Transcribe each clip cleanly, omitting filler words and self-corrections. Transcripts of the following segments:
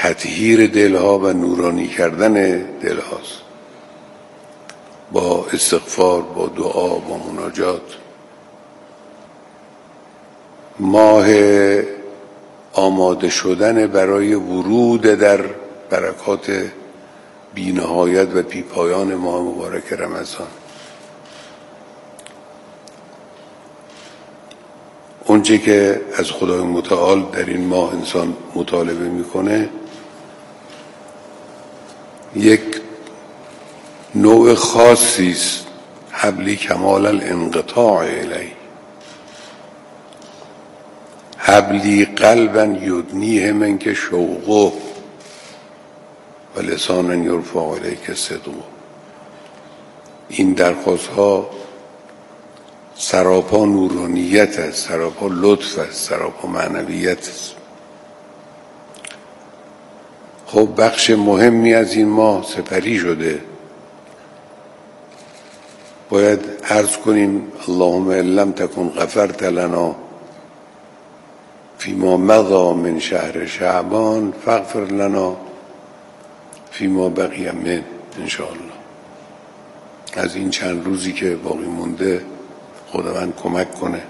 تطهیر دلها و نورانی کردن دلهاست، با استغفار، با دعا، با مناجات. ماه آماده شدن برای ورود در برکات بی‌نهایت و بی‌پایان ماه مبارک رمضان. اونچه که از خدای متعال در این ماه انسان مطالبه میکنه یک نوع خاصی است، حبلی کمال الانقطاع الیه، حبلی قلبا یدنیه منک شوقه و لسانا یرفع الیک صدقه. این درخواست ها سراپا نورانیت است، سراپا لطف است، سراپا معنویت است. خب بخش مهمی از این ماه سپری شده. باید عرض کنیم اللهم ان لم تکن غفرت لنا فیما مضی من شهر شعبان فاغفر لنا فیما بقی من انشاءالله. از این چند روزی که باقی مونده خداوند کمک کنه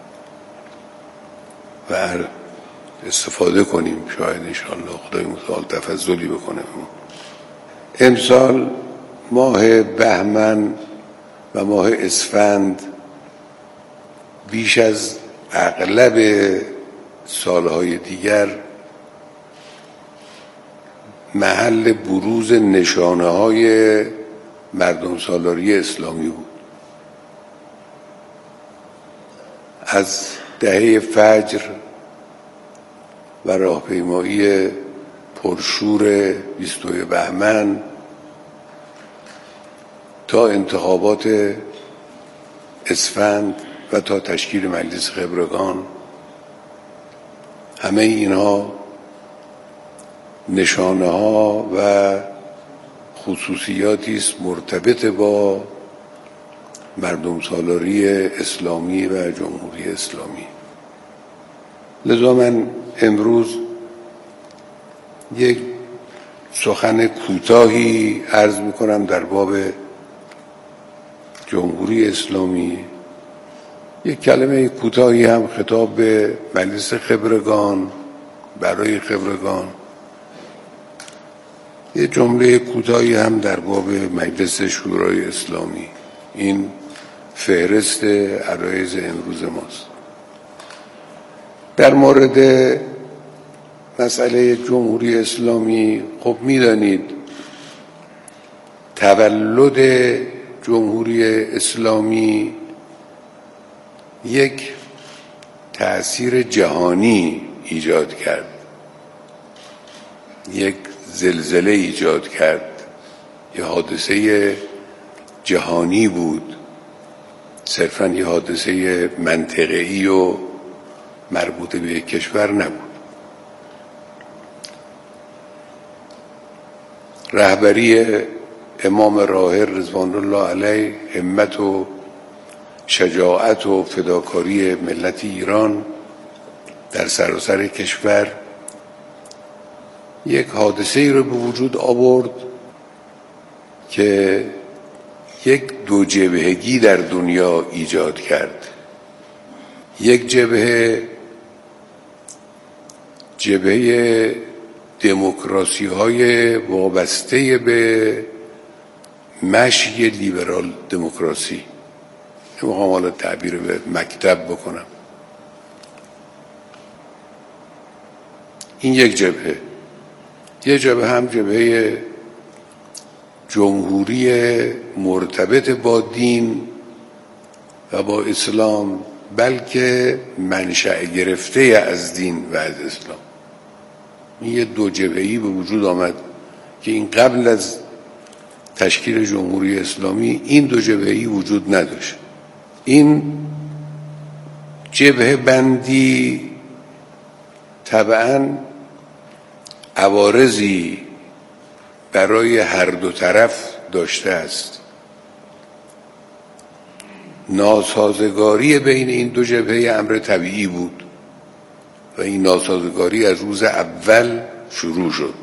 و استفاده کنیم، شاید انشاءالله خدای متعال تفضلی بکنه. امسال ماه بهمن و ماه اسفند بیش از اغلب سالهای دیگر محل بروز نشانه های مردم سالاری اسلامی بود. از دهه فجر و راهپیمایی پرشور 22 بهمن تا انتخابات اسفند و تا تشکیل مجلس خبرگان، همه اینها نشانه ها و خصوصیاتی است مرتبط با مردم سالاری اسلامی و جمهوری اسلامی. لذا من امروز یک سخن کوتاهی عرض میکنم در باب جمهوری اسلامی، یک کلمه کوتاهی هم خطاب به مجلس خبرگان، برای خبرگان، یک جمله کوتاهی هم در باب مجلس شورای اسلامی. این فهرست عرایض امروز ماست. در مورد مسئله جمهوری اسلامی خب میدانید تولد جمهوری اسلامی یک تأثیر جهانی ایجاد کرد، یک زلزله ایجاد کرد، یه حادثه جهانی بود، صرفاً یه حادثه منطقه‌ای و مربوط به یک کشور نبود. رهبری امام راحل رضوان الله علیه، همت و شجاعت و فداکاری ملت ایران در سراسر کشور یک حادثه ای رو به وجود آورد که یک دو جبهگی در دنیا ایجاد کرد. یک جبهه دموکراسی های وابسته به مشی لیبرال دموکراسی، نمیخوام حالا تعبیر به مکتب بکنم. این یک جبهه. یک جبهه هم جبهه جمهوری مرتبط با دین و با اسلام، بلکه منشأ گرفته از دین و از اسلام. این یه دو جبهه‌ای به وجود آمد که این قبل از تشکیل جمهوری اسلامی این دو جبهه‌ای وجود نداشت. این جبهه بندی طبعاً عوارضی برای هر دو طرف داشته است. ناسازگاری بین این دو جبهه امر طبیعی بود و این ناسازگاری از روز اول شروع شد.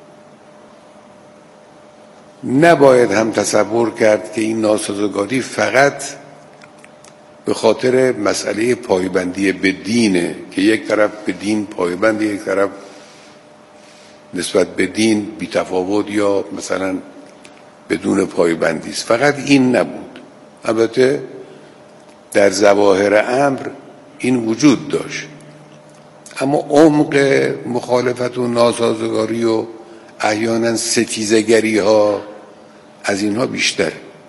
نباید هم تصور کرد که این ناسازگاری فقط به خاطر مسئله پایبندی به دینه که یک طرف به دین پایبند، یک طرف نسبت به دین بی‌تفاوت یا مثلا بدون پایبندی است. فقط این نبود. البته در ظواهر امر این وجود داشت، اما عمق مخالفت و ناسازگاری و احیانا ستیزگری ها از اینها بیشتر.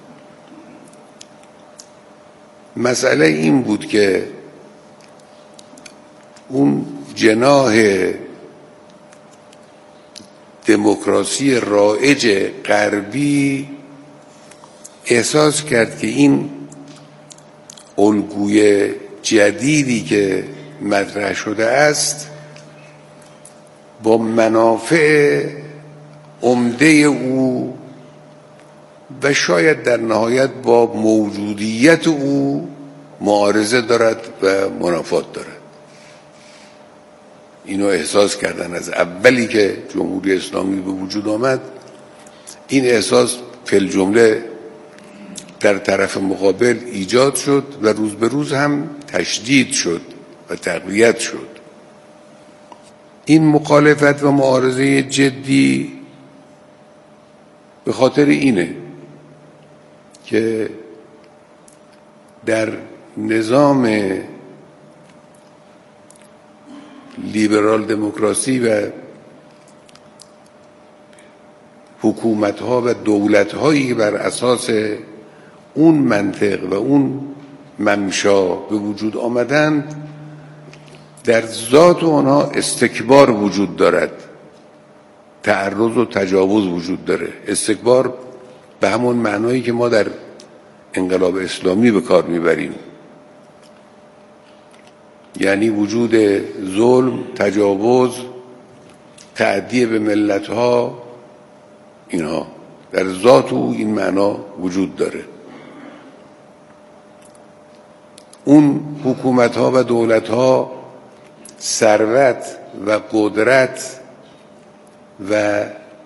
مسئله این بود که اون جناح دموکراسی رایج غربی احساس کرد که این الگوی جدیدی که مطرح شده است با منافع عمده او و شاید در نهایت با موجودیت او معارضه دارد و منافات دارد. اینو احساس کردن از اولی که جمهوری اسلامی به وجود آمد. این احساس فی الجمله در طرف مقابل ایجاد شد و روز به روز هم تشدید شد و تقویت شد. این مخالفت و معارضه جدی به خاطر اینه که در نظام لیبرال دموکراسی و حکومت‌ها و دولت‌هایی بر اساس اون منطق و اون ممشا به وجود آمدند، در ذات آنها استکبار وجود دارد، تعرض و تجاوز وجود داره. استکبار به همون معنایی که ما در انقلاب اسلامی به کار میبریم، یعنی وجود ظلم، تجاوز، تعدی به ملت‌ها، اینها در ذات او این معنا وجود داره. اون حکومت‌ها و دولت‌ها ثروت و قدرت و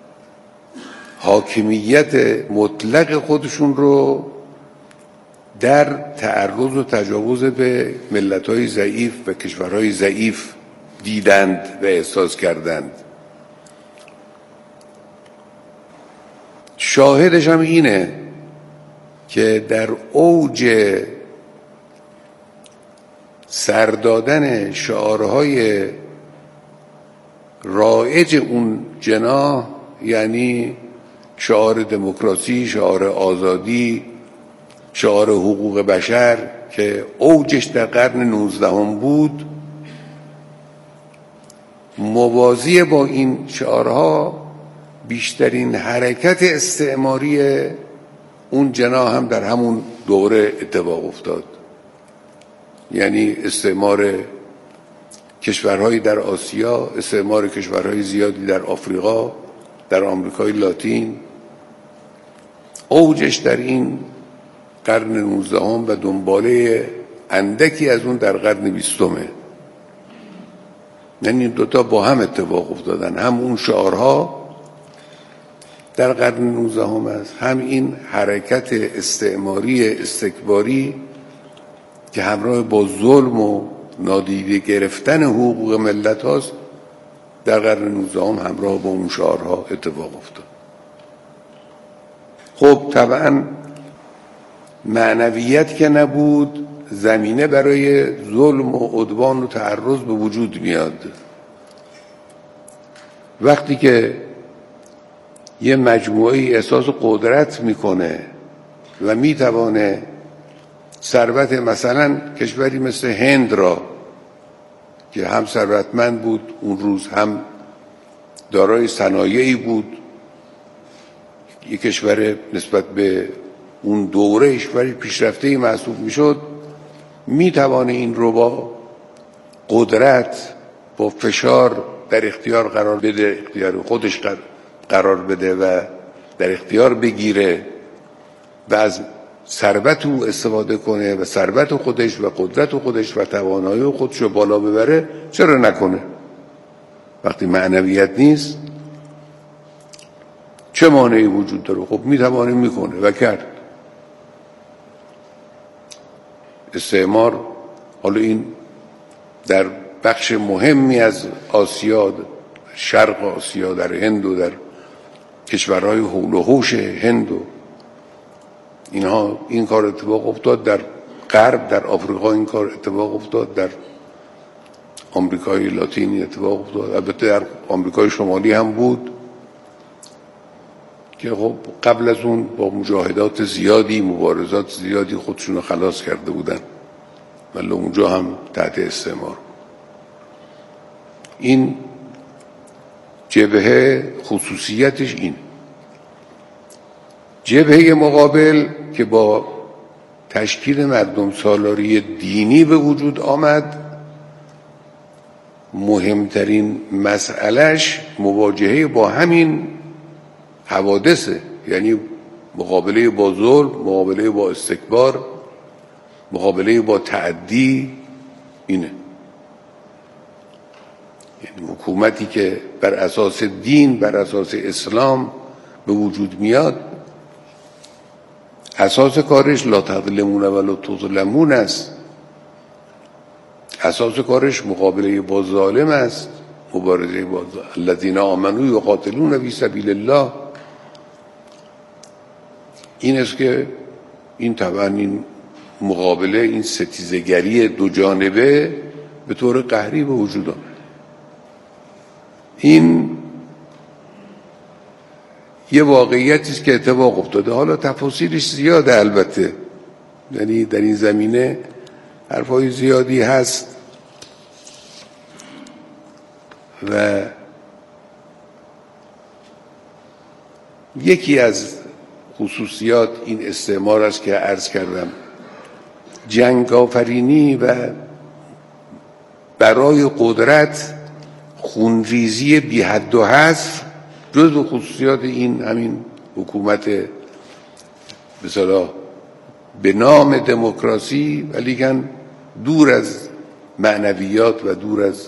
حاکمیت مطلق خودشون رو در تعرض و تجاوز به ملت‌های ضعیف و کشورهای ضعیف دیدند و احساس کردند. شاهدش هم اینه که در اوج سردادن شعارهای رایج اون جناح، یعنی شعار دموکراسی، شعار آزادی، شعار حقوق بشر که اوجش در قرن 19 بود، موازی با این شعارها بیشترین حرکت استعماری اون جناح هم در همون دوره اتفاق افتاد. یعنی استعمار کشورهایی در آسیا، استعمار کشورهای زیادی در آفریقا، در آمریکای لاتین، اوجش در این قرن 19 و دنباله اندکی از اون در قرن 20. یعنی این دوتا با هم اتفاق افتادن، هم اون شعارها در قرن 19 است، هم این حرکت استعماری استکباری که همراه با ظلم و نادیده گرفتن حقوق ملت هاست در قرن 19 همراه با اون شعارها اتفاق افتاد. خب طبعا معنویت که نبود، زمینه برای ظلم و عدوان و تعرض به وجود میاد. وقتی که یه مجموعه احساس قدرت میکنه و میتوانه ثروت مثلا کشوری مثل هند را که هم ثروتمند بود اون روز، هم دارای صنایعی بود، یک کشور نسبت به اون دوره کشوری پیشرفته‌ای محسوب میشد، میتوانه این رو با قدرت، با فشار در اختیار قرار بده، اختیار خودش قرار بده و در اختیار بگیره و از ثروت او استفاده کنه و ثروت خودش و قدرت خودش و توانایی خودش رو بالا ببره. چرا نکنه؟ وقتی معنویت نیست چه مانعی وجود داره؟ خب میتوانه میکنه و کرد. استعمار حالا این در بخش مهمی از آسیا، شرق آسیا، در هند و در کشورهای حول و حوش هند و اینها این کار اتفاق افتاد، در غرب در آفریقا این کار اتفاق افتاد، در آمریکای لاتینی اتفاق افتاد، البته در آمریکای شمالی هم بود که خب قبل از اون با مجاهدات زیادی، مبارزات زیادی خودشون رو خلاص کرده بودن ولی اونجا هم تحت استعمار. این جبهه خصوصیتش این. جبهه مقابل که با تشکیل مردم سالاری دینی به وجود آمد، مهمترین مسئلهش مواجهه با همین حوادثه، یعنی مقابله با ظلم، مقابله با استکبار، مقابله با تعدی. اینه یعنی حکومتی که بر اساس دین، بر اساس اسلام به وجود میاد، اساس کارش لا تظلمون ولا تظلمون است. اساس کارش مقابله با ظالم است، مبارزه با الذین آمنوا یقاتلون فی سبیل الله. این است که این طبعا این مقابله، این ستیزگری دو جانبه به طور قهری به وجود آمد. این یه واقعیتی است که اتفاق افتاده. حالا تفاصیلش زیاده البته، یعنی در این زمینه حرفای زیادی هست و یکی از خصوصیات این استعمار است که عرض کردم، جنگ آفرینی و برای قدرت خونریزی بی حد و حصر جزو خصوصیات این همین حکومت به اصطلاح به نام دموکراسی ولیکن دور از معنویات و دور از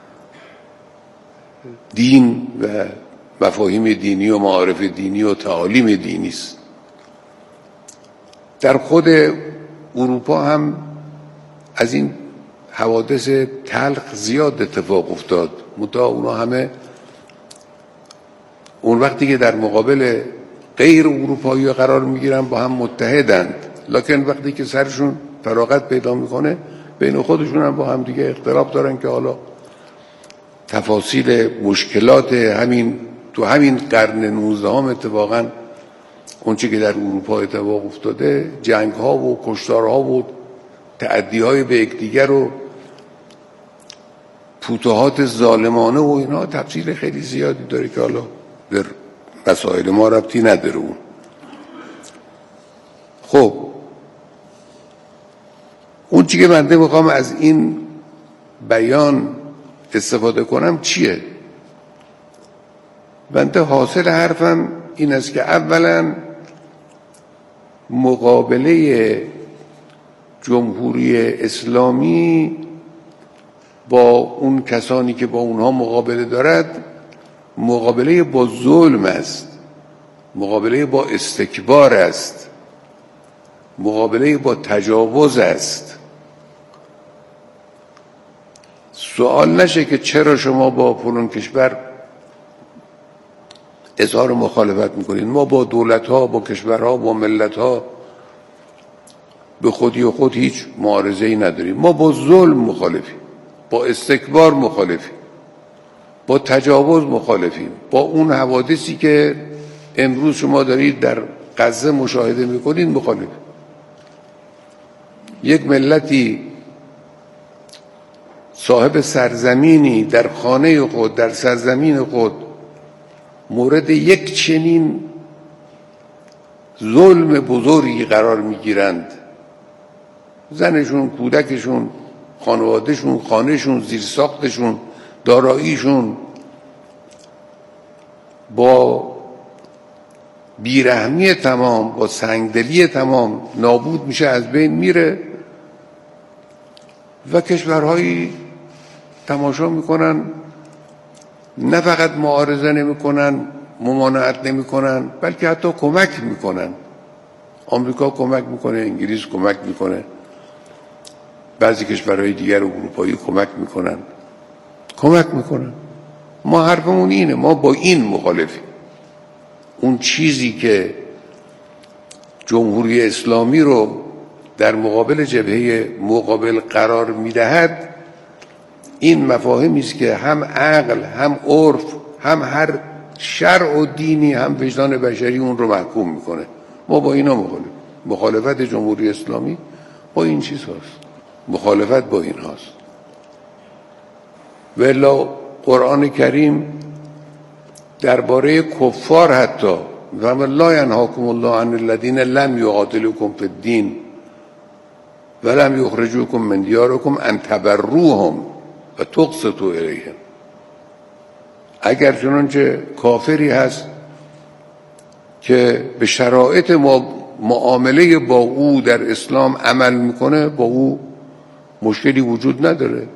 دین و مفاهیم دینی و معارف دینی و تعالیم دینی است. در خود اروپا هم از این حوادث تلخ زیاد اتفاق افتاد، منتها اونا همه اون وقتی که در مقابل غیر اروپایی قرار میگیرن با هم متحدند، لکن وقتی که سرشون فراغت پیدا میکنه بین خودشون هم با هم دیگه اختلاف دارن که حالا تفاصیل مشکلات همین تو همین قرن 19 اتفاقا اونچه که در اروپا اتفاق افتاده، جنگ ها و کشتار ها و تعدی های به یکدیگر و فتوحات ظالمانه و اینا تفصیل خیلی زیادی داره که حالا در مسائل ما ربطی نداره اون. خب اون چی که من میخوام از این بیان استفاده کنم چیه؟ بنده حاصل حرفم این است که اولا مقابله جمهوری اسلامی با اون کسانی که با اونها مقابله دارد مقابله با ظلم است، مقابله با استکبار است، مقابله با تجاوز است. سوال نشه که چرا شما با فلان کشور اظهار مخالفت میکنید. ما با دولت‌ها، با کشورها، با ملت‌ها به خودی و خود هیچ معارضه‌ای نداریم. ما با ظلم مخالفیم، با استکبار مخالفیم، با تجاوز مخالفیم، با اون حوادثی که امروز شما دارید در غزه مشاهده میکنید مخالفیم. یک ملتی صاحب سرزمینی در خانه خود، در سرزمین خود مورد یک چنین ظلم بزرگی قرار میگیرند، زنشون، کودکشون، خانوادهشون، خانهشون، زیرساختشون، داراییشون با بیرحمی تمام، با سنگدلی تمام نابود میشه، از بین میره و کشورهایی تماشا میکنن نه فقط معارضه نمیکنن، ممانعت نمیکنن، بلکه حتی کمک میکنن. آمریکا کمک میکنه، انگلیس کمک میکنه، بعضی کشورهای دیگر اروپایی کمک میکنن. ما حرفمون اینه، ما با این مخالفیم. اون چیزی که جمهوری اسلامی رو در مقابل جبهه مقابل قرار میدهد، این مفاهیمی است که هم عقل، هم عرف، هم هر شرع و دینی، هم وجدان بشری اون رو محکوم میکنه. ما با اینا مخالفیم. مخالفت جمهوری اسلامی با این چیز هاست، مخالفت با این هاست. والا قرآن کریم درباره کفار حتی و لا ینهاکم الله عن الذین لم یقاتلوکم فی الدین و لم یخرجوکم من دیارکم ان تبروهم و تقسطوا الیهم. اگر چنانچه کافری هست که به شرایط معامله با او در اسلام عمل میکنه، با او مشکلی وجود نداره.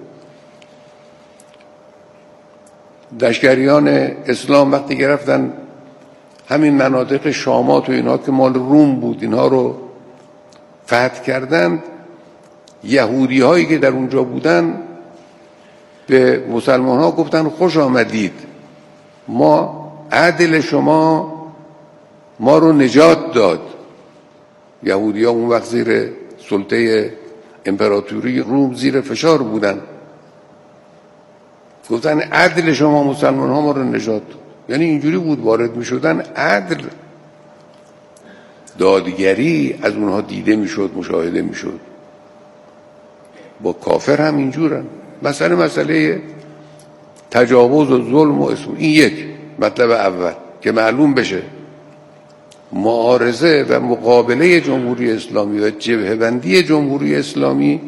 لشکریان اسلام وقتی گرفتن همین مناطق شامات و اینها که مال روم بود، اینها رو فتح کردند، یهودی هایی که در اونجا بودن به مسلمان ها گفتن خوش آمدید، ما عدل شما ما رو نجات داد. یهودی ها اون وقت زیر سلطه امپراتوری روم زیر فشار بودن، گفتن عدل شما مسلمان ها ما رو نجات داد. یعنی اینجوری بود وارد می شدن، عدل دادگری از اونها دیده می شد، مشاهده می شد. با کافر هم اینجورن. مسئله تجاوز و ظلم و اسم، این یک مطلب اول که معلوم بشه معارضه و مقابله جمهوری اسلامی و جبهه بندی جمهوری اسلامی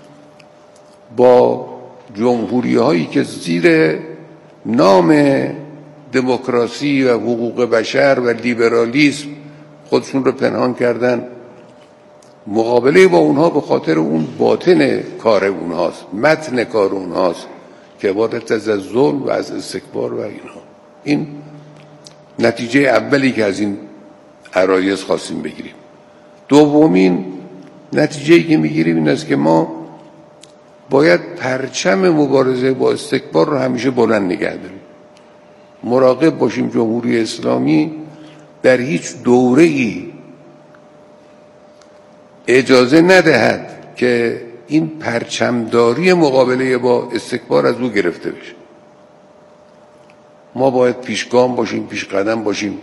با جمهوری هایی که زیر نام دموکراسی و حقوق بشر و لیبرالیسم خودشون رو پنهان کردن، مقابله با اونها به خاطر اون باطن کار اونهاست، متن کار اونهاست که عبارت از ظلم و از استکبار و اینها. این نتیجه اولی که از این عرایض خواستیم بگیریم. دومین نتیجه‌ای که میگیریم این است که ما باید پرچم مبارزه با استکبار رو همیشه بلند نگه داریم. مراقب باشیم جمهوری اسلامی در هیچ دوره‌ای اجازه ندهد که این پرچمداری مقابله با استکبار از او گرفته بشه. ما باید پیشگام باشیم، پیش قدم باشیم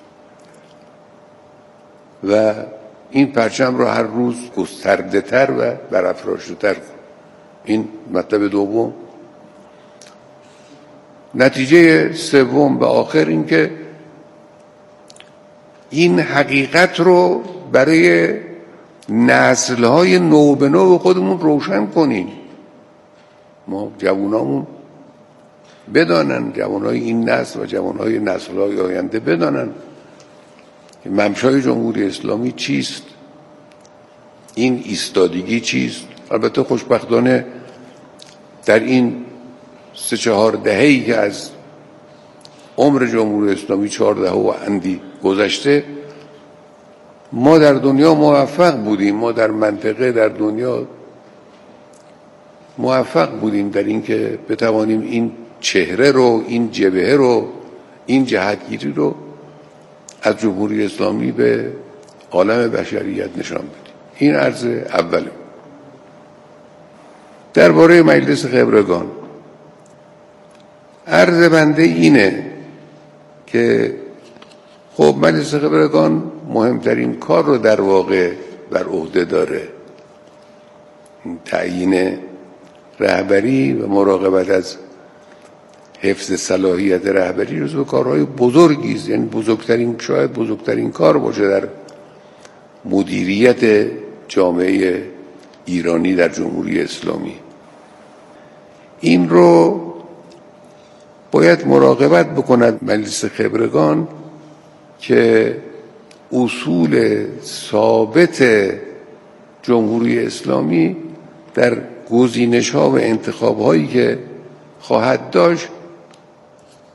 و این پرچم رو هر روز گسترده تر و برافراشته تر کنیم. این مطلب دوم. نتیجه سوم و آخر این که این حقیقت رو برای نسل‌های نو به نو خودمون روشن کنیم. ما جوانامون بدانن، جوانای این نسل و جوانای نسل‌های آینده بدانن که ممشای جمهوری اسلامی چیست، این ایستادگی چیست. البته خوشبختانه در این 3-4 دهه‌ای که از عمر جمهوری اسلامی 14 و اندی گذشته، ما در دنیا موفق بودیم، ما در منطقه در دنیا موفق بودیم در این که بتوانیم این چهره رو، این جبهه رو، این جهتگیری رو از جمهوری اسلامی به عالم بشریت نشان بدیم. این عرض اوله. درباره مجلس خبرگان عرض بنده اینه که خب مجلس خبرگان مهمترین کار رو در واقع بر عهده داره، تعیین رهبری و مراقبت از حفظ صلاحیت رهبری رو کارهای بزرگی است. یعنی شاید بزرگترین کار باشه در مدیریت جامعه ایرانی در جمهوری اسلامی. این رو باید مراقبت بکند مجلس خبرگان که اصول ثابت جمهوری اسلامی در گزینش‌ها و انتخاب‌هایی که خواهد داشت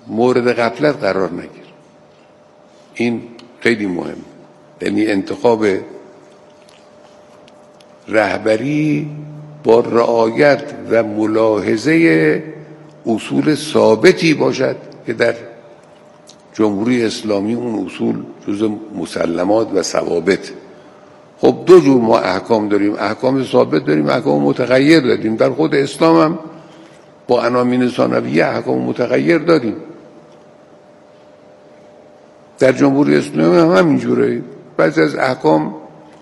مورد غفلت قرار نگیر. این خیلی مهم. یعنی انتخاب رهبری با رعایت و ملاحظه اصول ثابتی باشد که در جمهوری اسلامی اون اصول جز مسلمات و ثوابت. خب دو جور ما احکام داریم، احکام ثابت داریم، احکام متغیر داریم. در خود اسلام هم با عناوین ثانویه احکام متغیر داریم. در جمهوری اسلامی هم همینجوره. بعضی از احکام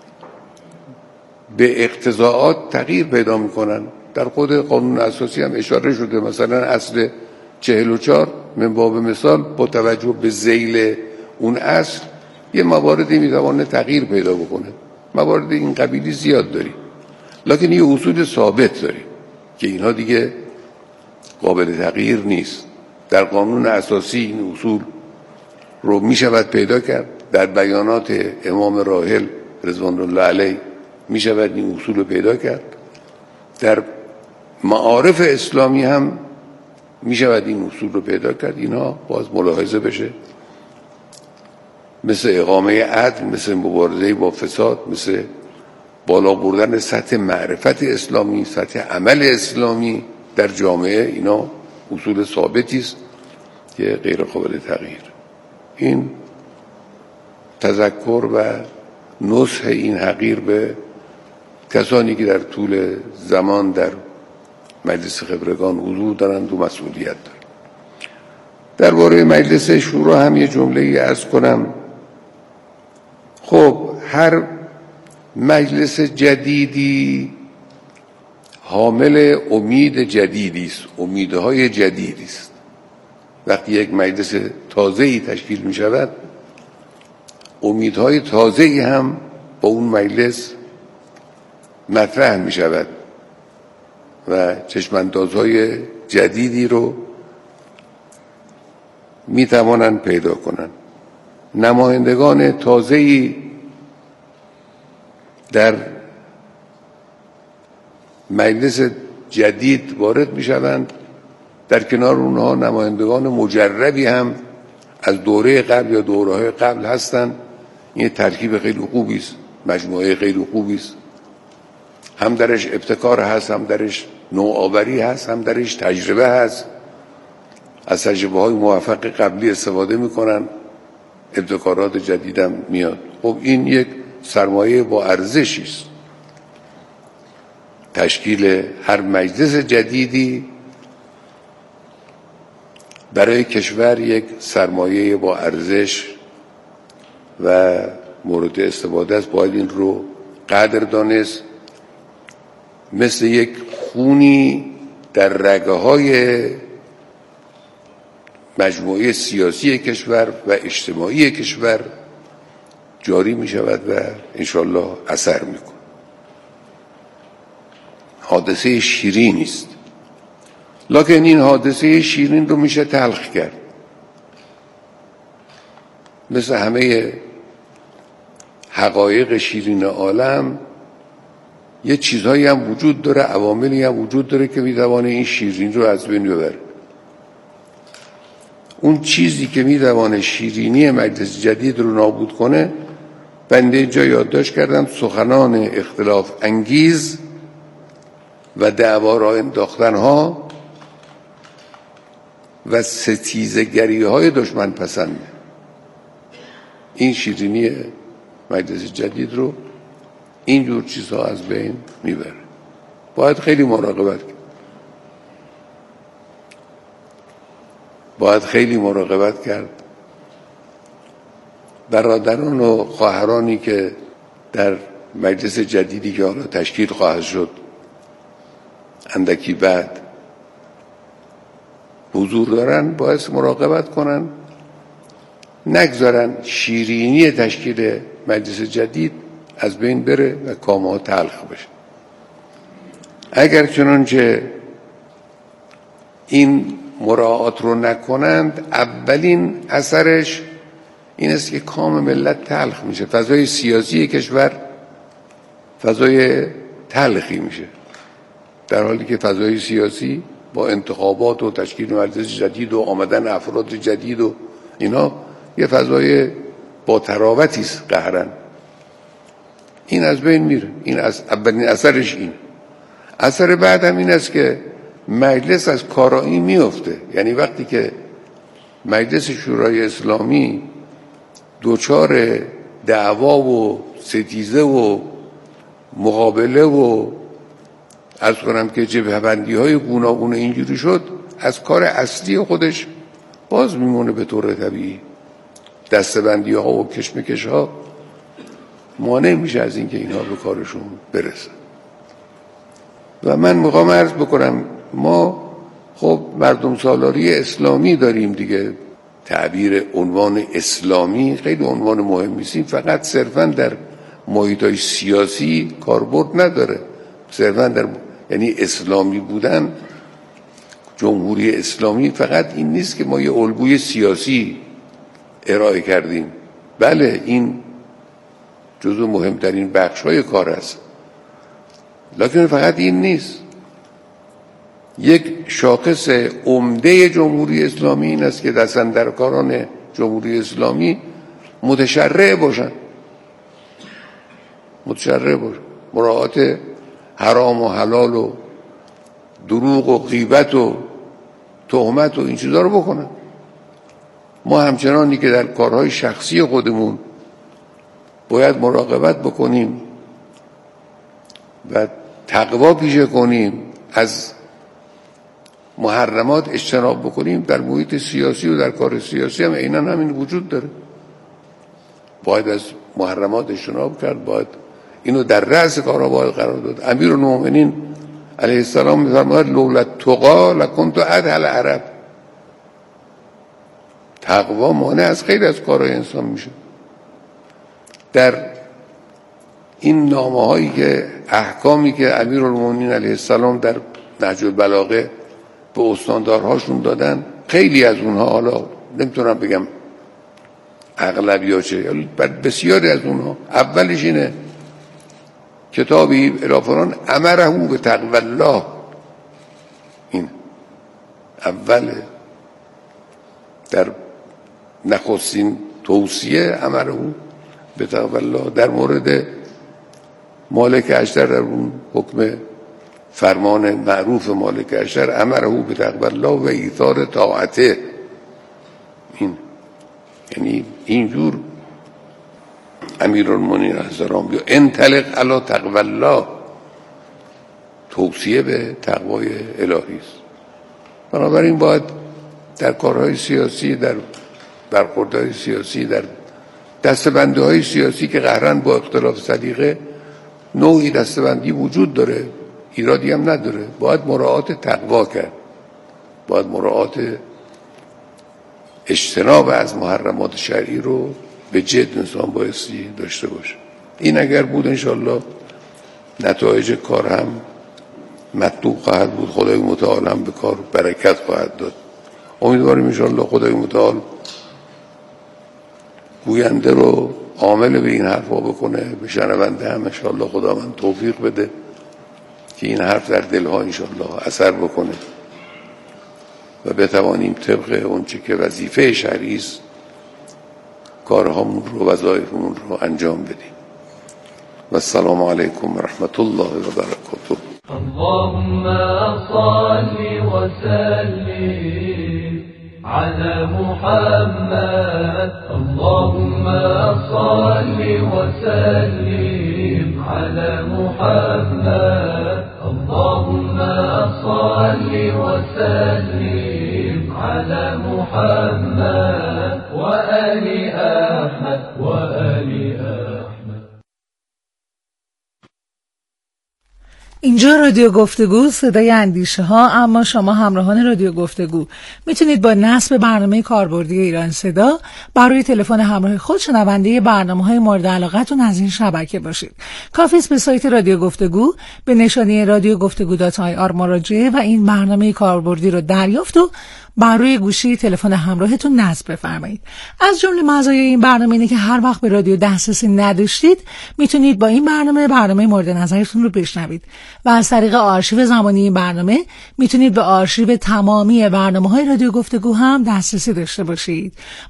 به اقتضاعات تغییر پیدا میکنن. در خود قانون اساسی هم اشاره شده، مثلا اصل 44 من باب مثال با توجه به ذیل اون اصل یه مواردی میتوانه تغییر پیدا بکنه. موارد این قبیلی زیاد داریم، لکن یه اصول ثابت داریم که اینها دیگه قابل تغییر نیست. در قانون اساسی این اصول رو میشود پیدا کرد، در بیانات امام راحل رضوان الله علیه میشود این اصول رو پیدا کرد، در معارف اسلامی هم میشود این اصول رو پیدا کرد. اینها باز ملاحظه بشه، مثل اقامه عدل، مثل مبارزه با فساد، مثل بالا بردن سطح معرفت اسلامی، سطح عمل اسلامی در جامعه. اینا اصول ثابتی است که غیر قابل تغییر. این تذکر و نصح این حقیر به کسانی که در طول زمان در مجلس خبرگان حضور دارند و مسئولیت دارند. درباره مجلس شورا هم یه جمله‌ای عرض کنم. خب هر مجلس جدیدی حامل امید جدیدی است، امیدهای جدیدی است. وقتی یک مجلس تازه‌ای تشکیل می شود، امیدهای تازه‌ای هم با اون مجلس مطرح می شود و چشماندازهای جدیدی رو می توانند پیدا کنند. نمایندگان تازه‌ای در مجلس جدید وارد می شوند، در کنار اونها نمایندگان مجربی هم از دوره قبل یا دوره‌های قبل هستند. این ترکیب خیلی خوبی است، مجموعه خیلی خوبی است. هم درش ابتکار هست، هم درش نوآوری هست، هم درش تجربه هست. از تجربه‌های موفق قبلی استفاده می‌کنن، ابتکارات جدیدم میاد. خب این یک سرمایه با ارزشی است. تشکیل هر مجلس جدیدی برای کشور یک سرمایه با ارزش و مورد استفاده است. باید این رو قدر دانست. مثل یک خونی در رگه‌های مجموعه سیاسی کشور و اجتماعی کشور جاری می شود و انشالله اثر می کند. حادثه شیرینی است، لکن این حادثه شیرین رو میشه تلخ کرد. مثل همه حقایق شیرین عالم یه چیزهایی هم وجود داره، عواملی هم وجود داره که میتوانه این شیرین رو از بین ببره. اون چیزی که میتوانه شیرینی مجلس جدید رو نابود کنه، بنده اینجا یادداشت کردم، سخنان اختلاف انگیز و دعوا را انداختنها و ستیزگری‌های دشمن پسنده. این شیرینی مجلس جدید رو اینجور چیزها از بین میبره. باید خیلی مراقبت کرد. باید خیلی مراقبت کرد. برادران و خواهرانی که در مجلس جدیدی که حالا تشکیل خواهد شد اندکی بعد حضور دارن، باید مراقبت کنن نگذارن شیرینی تشکیل مجلس جدید از بین بره و کامها تلخ بشه. اگر چنانچه این مراعات رو نکنند، اولین اثرش این است که کام ملت تلخ میشه. فضای سیاسی کشور فضای تلخی میشه، در حالی که فضای سیاسی با انتخابات و تشکیل مجلس جدید و آمدن افراد جدید و اینا یه فضای با تراوتی است قهرن. این از بین میره. این از اولین اثرش این. اثر بعد هم این است که مجلس از کارایی میفته. یعنی وقتی که مجلس شورای اسلامی دوچار دعوا و ستیزه و مقابله و عرض کنم که جبهه‌بندی های گوناگون اینجوری شد، از کار اصلی خودش باز میمونه به طور طبیعی. دستبندی ها و کشمکش ها مانع میشه از اینکه اینها به کارشون برسه. و من میخوام عرض بکنم ما خب مردم سالاری اسلامی داریم دیگه. تعبیر عنوان اسلامی خیلی عنوان مهمی است. فقط صرفا در محیط‌های سیاسی کاربرد نداره. صرفا در یعنی اسلامی بودن، جمهوری اسلامی فقط این نیست که ما یه الگوی سیاسی ارائه کردیم. بله این جزو مهمترین بخش‌های کار است، لکن فقط این نیست. یک شاخص عمده جمهوری اسلامی این است که دستاندرکاران جمهوری اسلامی متشرع باشن. مراعات حرام و حلال و دروغ و غیبت و تهمت و این چیزا رو بکنن. ما همچنانی که در کارهای شخصی خودمون باید مراقبت بکنیم و تقوا پیشه کنیم، از محرمات اجتناب بکنیم، در محیط سیاسی و در کار سیاسی هم عیناً همین وجود داره. باید از محرمات اجتناب کرد، باید اینو در رأس کارها باید قرار داد. امیرالمومنین علیه السلام می‌فرماید لولا التقی لکنت ادهل العرب. تقوا مانع از خیلی از کارهای انسان میشه. در این نامه‌هایی که احکامی که امیرالمومنین علیه السلام در نهج البلاغه به استاندارهاشون دادن، خیلی از اونها، حالا نمیتونم بگم اغلبی‌ها چه، بسیاری از اونها، اولش اینه کتابی الافران امره به تقوی الله. این اوله در نخستین توصیه امره به تقوی الله. در مورد مالک اشتر در اون حکم فرمان معروف مالک اشتر امره به تقوی الله و ایثار طاعته. این یعنی اینجور امیرالمومنین علیه السلام یا انطلق علی تقوی الله، توصیه به تقوای الهی است. بنابراین باید در کارهای سیاسی، در برخوردهای سیاسی، در دستبندی‌های سیاسی که قهرن با اختلاف سلیقه نوعی دستبندی وجود داره، ایرادی هم نداره، باید مراعات تقوا کرد، باید مراعات اجتناب از محرمات شرعی رو به جد انسان بایستی داشته باشه. این اگر بود انشالله نتایج کار هم مطلوب خواهد بود. خدای متعال هم به کار برکت خواهد داد. امیدواریم انشالله خدای متعال گوینده رو عامل به این حرفا بکنه، به شنونده هم انشالله خدا من توفیق بده که این حرف در دلها انشالله اثر بکنه و بتوانیم طبق اونچه که وظیفه شرعی است کارهامون رو، وظایفمون رو انجام بدیم. و السلام علیکم و رحمت الله و برکاته. اللهم صل وسلم على محمد. اللهم صل وسلم على محمد. اللهم صل وسلم على محمد وآل أحمد وآل أحمد. اینجا رادیو گفتگو، صدای اندیشه ها. اما شما همراهان رادیو گفتگو میتونید با نصب برنامه کاربردی ایران صدا برای تلفن همراه خود شنونده برنامه‌های مورد علاقتون از این شبکه باشید. کافی است به سایت رادیو گفتگو به نشانی رادیو گفتگو.ir مراجعه و این برنامه کاربردی رو دریافت و بر روی گوشی تلفن همراهتون نصب بفرمایید. از جمله مزایای این برنامه اینه که هر وقت به رادیو دسترسی نداشتید میتونید با این برنامه مورد نظرتون رو بشنوید و از طریق آرشیو زمانی این برنامه میتونید به آرشیو تمامی برنامه‌های رادیو گفتگو هم دسترسی داشته باشید.